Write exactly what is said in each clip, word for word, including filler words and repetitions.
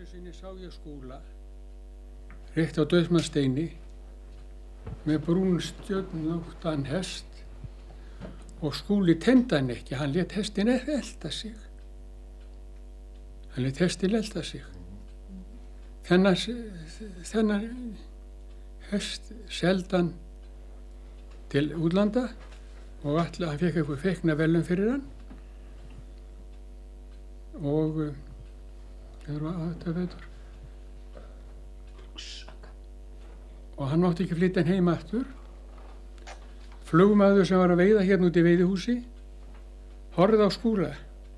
Einu sinni sá ég Skúla rétt á Dauðsmannssteini með brún stjörnóttan hest og Skúli teymdi hann ekki, hann lét hestin elta sig. Hann lét hestin elta sig. Þennan, þennan hest seldi hann til útlanda og alltaf hann fekk eitthvað feiknaverðlaun fyrir hann og það var þetta vetur og hann mátti ekki flytja hann heim aftur. Flugmaður sem var að veiða hérna út í veiðihúsi horfði á Skúla.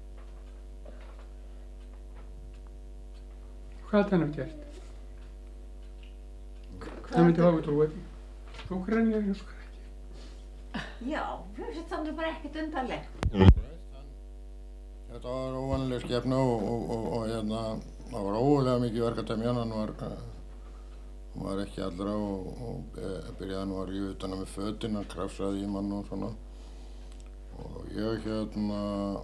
Hvað hafði hann gert? Það myndi hafa trúið því. Þú grænir eins og krakki. Já, það er bara ekkert undarlegt. Þetta var óvanlega skepna og, og, og, og hérna, það var ógulega mikið verk að temja. Hann var, hann var ekki allra og, og byrjaði nú að rífa utan með fötin, hann krafsaði í mann og svona. Og ég hérna,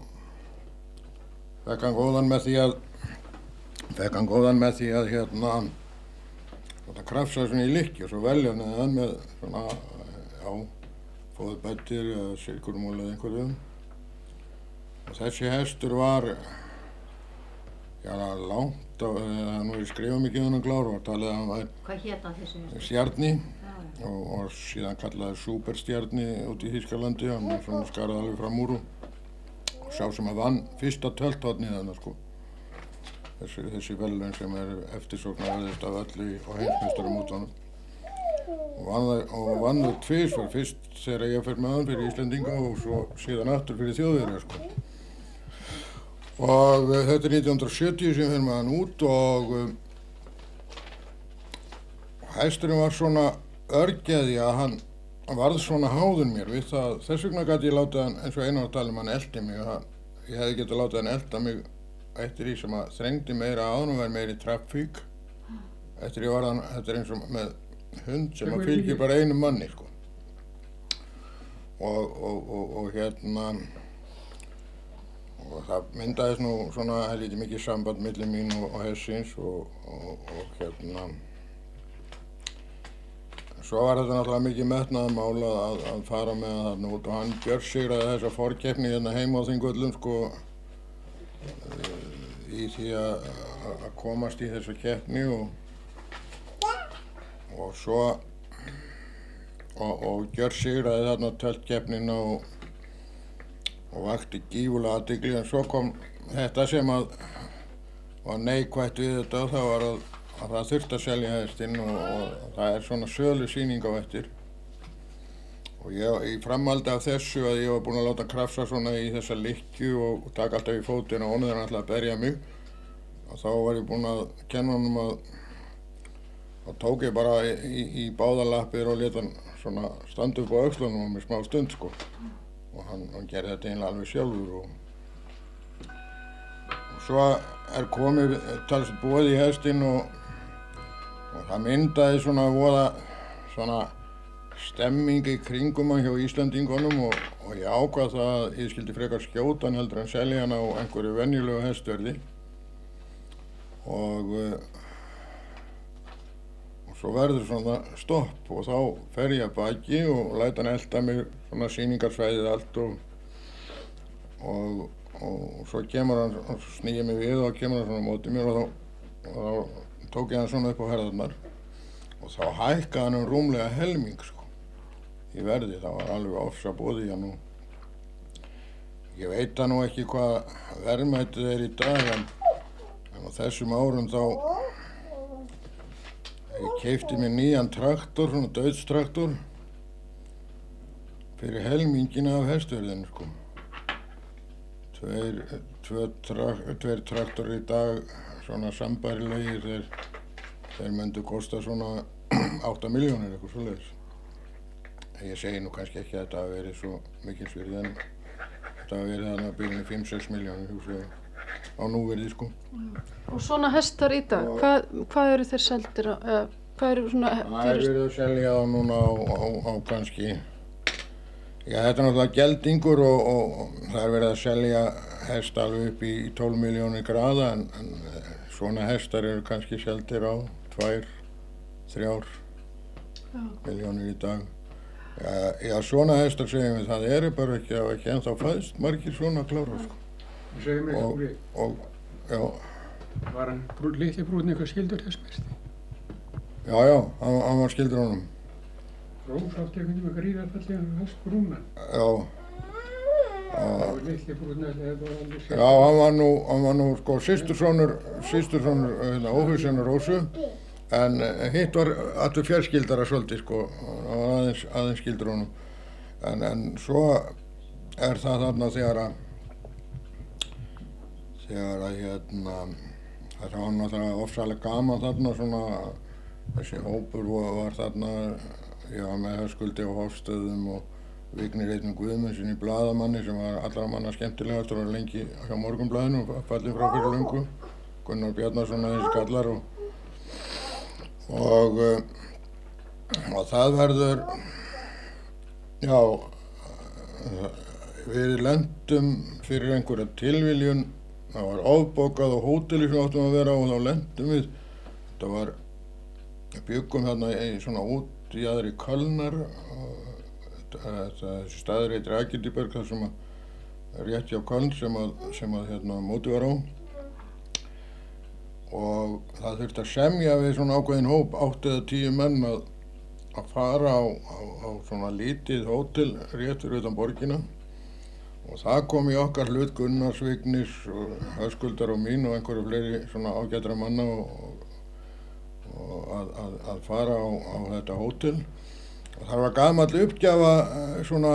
fekk hann góðan með því að, fekk hann góðan með því að hérna, þetta krafsaði svona í likki og svo velja hann með svona, já, fóðbættir eða silkurmól eða einhverjum. Og þessi hestur var, já, langt á, það nú er skrifað mikið um hann Glár, var talið að hann var Hvað hét hann þessi hestur? Stjarni og, og síðan kallaði Superstjarni út í Þýskalandi, hann var svona skarað alveg fram úr og sá sem að vann fyrsta tölthornið þarna sko. Þessi, þessi verðlaun sem er eftirsóknarverðist af öllu á heimsmeistaramótunum. Og vann það, og vann það tvisvar, fyrst þegar ég fer með hann fyrir Íslendinga og svo síðan aftur fyrir Þjóðverja sko. Og uh, þetta er nítján hundruð sjötíu sem ég fer með hann út og uh, hesturinn var svona örgeði að hann varð svona háður mér við það. Þess vegna gæti ég látið hann, eins og Einar var að tala um, hann eldi mig. Hann, ég hefði getað látið hann elda mig eftir því sem að þrengdi meira á hann og verið meiri traffík. Eftir ég var hann, þetta er eins og með hund sem að fylgir bara einu manni sko. Og, og, og, og hérna, og það myndaðist nú svona helviti mikið samband milli mín og, og hestsins og, og, og hérna, svo var þetta náttúrulega mikið metnaðarmál að, að fara með hann þarna út og hann gjörsigraði þessa forkeppni hérna heima á Þingvöllum sko í því að, að komast í þessa keppni og og svo og, og gjörsigraði þarna töltkeppnina og, og vakti gífurlega athygli en svo kom þetta sem að var neikvætt við þetta það var að, að það þurfti að selja hestinn og, og það er svona sölusýning á eftir og ég í framhaldi af þessu að ég var búinn að láta krafsa svona í þessa lykkju og, og taka alltaf í fótinn og honum þegar hann ætlaði að berja mig og þá var ég búinn að kenna honum að þá tók ég bara í, í, í báðalappir og lét hann svona standa upp á öxlunum með smá stund sko. Og hann, hann gerði þetta eiginlega alveg sjálfur og, og svo er komið talsveit boð í hestinn og, og það myndaði svona voða svona stemming í kringum hann hjá Íslendingunum og, og ég ákvað það að ég skildi frekar skjóta hann heldur en selja hann á einhverju venjulegu hestverði og svo verður svona stopp og þá fer ég að baki og læt hann elda mig svona sýningarsvæðið allt og, og, og svo kemur hann og snýja mig við og kemur hann svona á móti mér og þá, og þá tók ég hann svona upp á herðarnar og þá hækkaði hann um rúmlega helming sko í verði, það var alveg ofsa boði hann og ég veit það nú ekki hvað verðmætið er í dag en, en á þessum árum þá ég keypti mér nýjan traktor, svona dauðstraktor fyrir helmingina af hestverðinu sko. Tveir, tveir, trak, tveir traktorar í dag, svona sambærilegir, þeir, þeir myndu kosta svona átta milljónir eitthvað svoleiðis. Ég segi nú kannski ekki að þetta hafi verið svo mikilsvirði en þetta hafi verið þarna að byrja fimm sex milljónir hugsa á núverði sko. Og svona hestar í dag, hvað, hvað eru þeir seldir á, eða hvað eru svona Það er verið að selja á núna á, á, á kannski, já þetta er náttúrulega geldingur og, og, og það er verið að selja hest alveg upp í tólf milljónir gráða en, en svona hestar eru kannski seldir á tvær, þrjár Já. milljónir í dag. Já, já, svona hestar segjum við, það eru bara ekki, ekki ennþá fæðst margir svona klára, sko. Það segir mér Og, ekki, og, já, var hann brú, litli brúðin eitthvað skildur þess merti? já, já, hann, hann var skildur honum. Rós átti einhvern veginn gríðarfallega hest brúnan. Já, Það var litli brúðin eða það var alveg sér. já, hann var nú, hann var nú, sko, systursonur, systursonur, hérna, Ófussonar Rósu, en hitt var allur fjölskyldara svolítið, sko, hann var aðeins, aðeins skildur honum. En, en svo er það þarna þegar að, þegar að, hérna, það var náttúrulega ofsalega gaman þarna, svona, þessi hópur var, var þarna, já, með Höskuldi á Hofstöðum og Vignir Eithn Guðmundsson í blaðamanni sem var allra manna skemmtilegastur og lengi hjá Morgunblaðinu og fallinn frá fyrir löngu. Gunnar Bjarnason og þessi kallar og, og, og það verður, já, við lentum fyrir einhverja tilviljun, það var ofbókað á hóteli sem áttum að vera á og þá lentum við, þetta var, við byggum þarna í svona útjaðri Kölnar, þessi staður heitir Agildiberg þar sem að rétt hjá Köln sem að, sem að hérna mótið var á og það þurfti að semja við svona ákveðin hóp, átt eða tíu menn að, að fara á, á, á svona lítið hótel rétt fyrir utan borgina og það kom í okkar hlut Gunnars, Vignis og Höskuldar og mín og einhverju fleiri svona ágætra manna og, og að, að, að fara á, á þetta hótel. Og það var gamall uppgjafa svona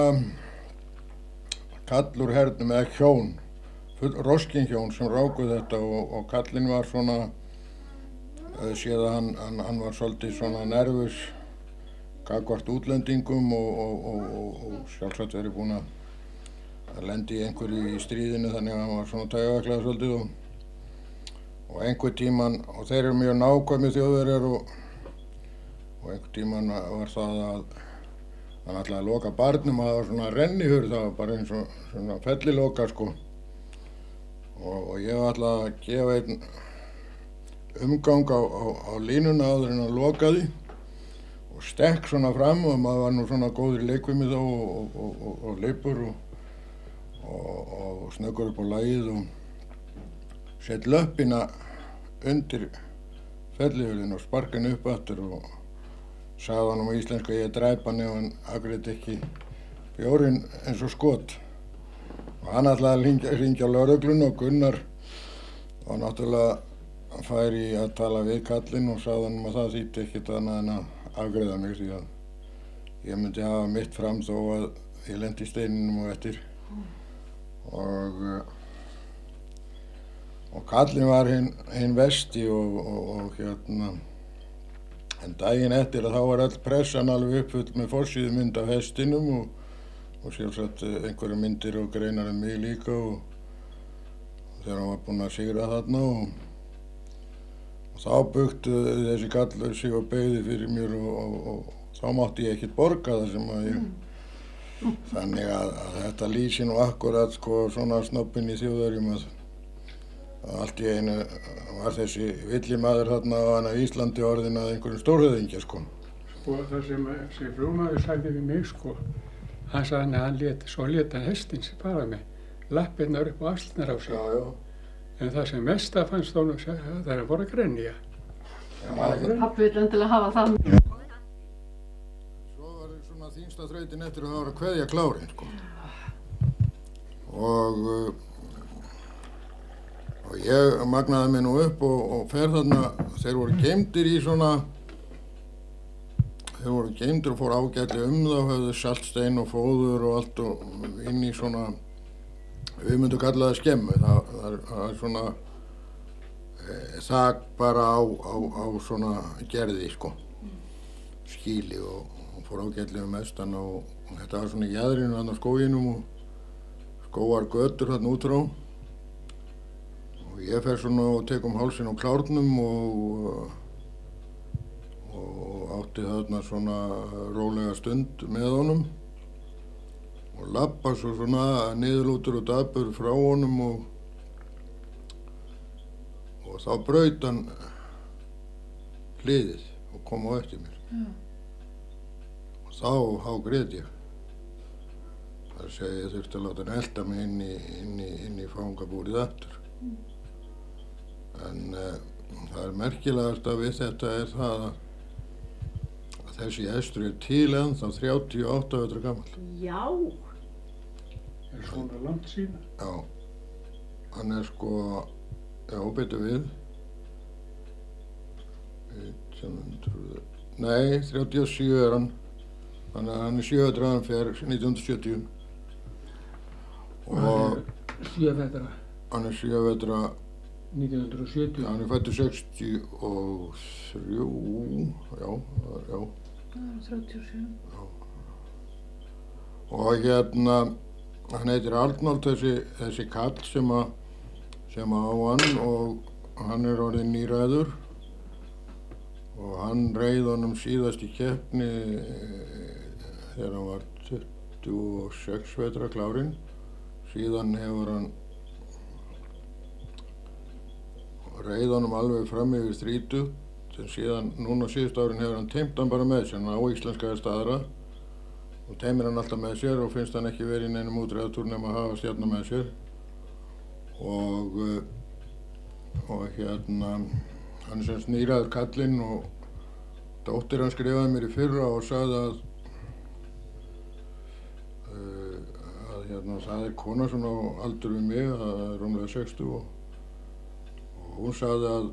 kall úr hernum eða hjón, roskinhjón sem rákuð þetta og, og kallinn var svona, séð að hann, hann, hann var svolítið svona nervus gagnvart útlendingum og, og, og, og, og sjálfsagt verið búinn að lendi í einhverju í stríðinu þannig að hann var svona taugaveiklaður svolítið og, og einhver tíman, og þeir eru mjög nákvæmir Þjóðverjar og og einhvern tímann var það að hann ætlaði að loka barnum að það var svona rennihurð, það var bara eins og svona felliloka sko og, og ég ætlaði að gefa einn umgang á, á, á línuna áður en að lokaði og stekk svona fram og maður var nú svona góður í leikfimi þá og, og, og, og, og leipur og, og, og snöggur upp á lagið og sett löppina undir fellihurðin og sparka henni upp aftur og sagði hann á íslensku að ég dræp hann ef hann afgreiddi ekki bjórinn eins og skot. Og hann ætlaði að hringja á lögregluna og Gunnar var náttúrulega fær í að tala við kallinn og sagði hann að það þýddi ekkert annað en að afgreiða mig því að ég myndi hafa mitt fram þó að ég lendi í steininum og eftir. Og, og kallinn var hinn, hinn vesti og, og, og hérna en daginn eftir að þá var öll pressan alveg uppfull með forsíðumynd af hestinum og, og sjálfsagt einhverja myndir og greinar um mig líka og, og þegar hann var búinn að sigra þarna og, og þá buktu þessi kallur sig og beygði fyrir mér og, og, og þá mátti ég ekkert borga það sem að ég mm. þannig að, að þetta lýsi nú akkurat sko svona snobbinn í Þjóðverjum að allt í einu var þessi villimaður þarna á hana Íslandi orðin að einhverjum stórhöfðingja sko. Sko það sem þessi flugmaður sagði við mig sko, hann sagði að hann lét, svo lét hann hestinn sig fara með lappirnar upp á axlirnar á sig. Já, já. En það sem mest að fannst honum það er að voru að grenja. Pabbi vill endilega hafa það. Svo var það svona þyngsta þrautin eftir að það var að kveðja klárinn sko. Og Og ég magnaði mig nú upp og, og fer þarna, þeir voru geymdir í svona, þeir voru geymdir og fór ágætlega um þá, höfðu saltstein og fóður og allt og inn í svona, við myndum kalla það skemmu, það, það, það er svona e, þak bara á, á, á svona gerði sko, skýli og, og fór ágætlega um mestan og, og þetta var svona í jaðrinu þarna á skóginum og skóar götur þarna út frá. Ég fer svona og tek um hálsinn á klárnum og, og átti þarna svona rólega stund með honum og labba svo svona niðurlútur og dapur frá honum og og þá braut hann hliðið og kom á eftir mér. Já. Og þá hágrét ég. Það er að segja ég þurfti að láta hann elta mig inn í, inn í, inn í fangabúrið aftur. Mm. En uh, það er merkilegast að við þetta er það að, að þessi hestur er til ennþá þrjátíu og átta vetra gamall. Já, Er svona langt síðan? Já, hann er sko, já, betur við. nítján hundruð, nei, þrjátíu og sjö er hann. Þannig að hann er sjö vetra hann fer nítján hundruð sjötíu. Og Sjö vetra, hann er sjö vetra, nítján hundruð sjötíu. hann er fættur sextíu og þrjú, já, já. Það er þrjátíu og sjö. Og hérna, hann heitir Arnold, þessi, þessi kall sem að sem að á hann og hann er orðinn níræður og hann reið honum síðast í keppni þegar hann var tuttugu og sex vetra klárinn. Síðan hefur hann reið honum alveg fram yfir þrítugt en síðan núna síðust árin hefur hann teymt hann bara með sér, hann á íslenskaði staðra og teymir hann alltaf með sér og finnst hann ekki verið í neinum útreiðatúr nema að hafa stjarna með sér og og hérna hann er sem snýraður kallinn og dóttir hann skrifaði mér í fyrra og sagði að uh, að hérna það er kona svona á aldur við mig, það er rúmlega sextíu og, og hún sagði að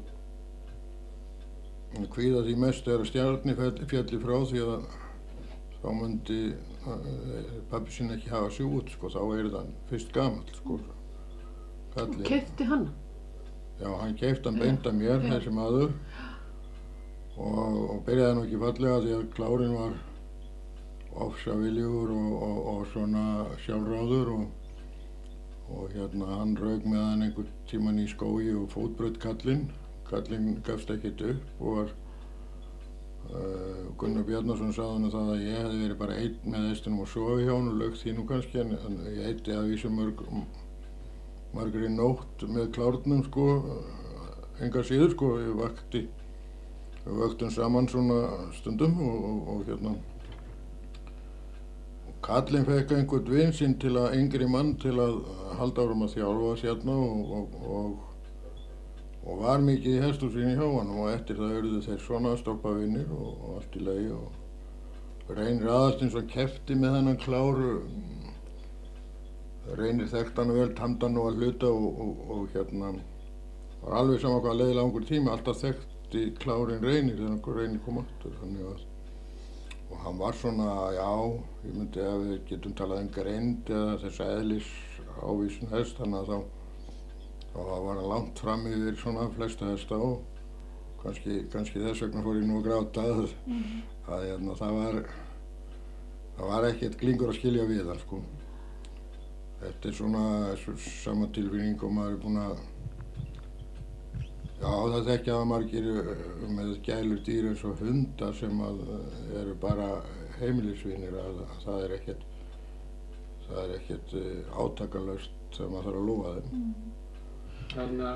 hún kvíða því mest er að stjarni fjalli frá því að þá myndi uh, pabbi sinn ekki hafa sig út, sko, þá er það fyrst gamall, sko, kallinn. Keypti hann? Já, hann keypti hann beint af mér, þessi maður, og, og byrjaði nú ekki fallega því að klárinn var ofsaviljugur og, og, og svona sjálfráður og, og hérna hann rauk með hann einhvern tíman í skógi og fótbraut kallinn. Kallinn gafst ekkert upp og var Uh, Gunnar Bjarnason sagði hann það að ég hefði verið bara einn með hestinum og sofi hjá hann og lauk því nú kannski en, en ég eitti að vísu mörg, margri nótt með klárnum sko, enga síður sko, ég vakti, við vöktum saman svona stundum og, og, og hérna og kallinn fekk einhvern vin sinn til að yngri mann til að halda árum að þjálfa sérna og, og, og og var mikið í hesthúsinu hjá hann og eftir það urðu þeir svona stoppavinir og, og allt í lagi og Reynir Aðalsteins var keppti með þennan klár. Reynir þekkti hann vel, tamdi hann nú að hluta og, og, og hérna var alveg sama hvað leið langur tíma, alltaf þekkti klárinn Reynir þegar Reynir kom aftur þannig að og hann var svona, já, ég myndi að við getum talað um greind eða þess eðlis ávísun hest þannig að þá og það var langt fram yfir svona flesta hesta og kannski, kannski þess vegna fór ég nú að gráta að mm. að hérna, það var það var ekkert glingur að skilja við hann sko. Þetta er svona sama tilfinning og maður er búinn að já það þekkja að margir með gælur dýr eins og hundar sem að eru bara heimilisvinir að, að það er ekkert það er ekkert átakalaust þegar maður þarf að lofa þeim. Þarna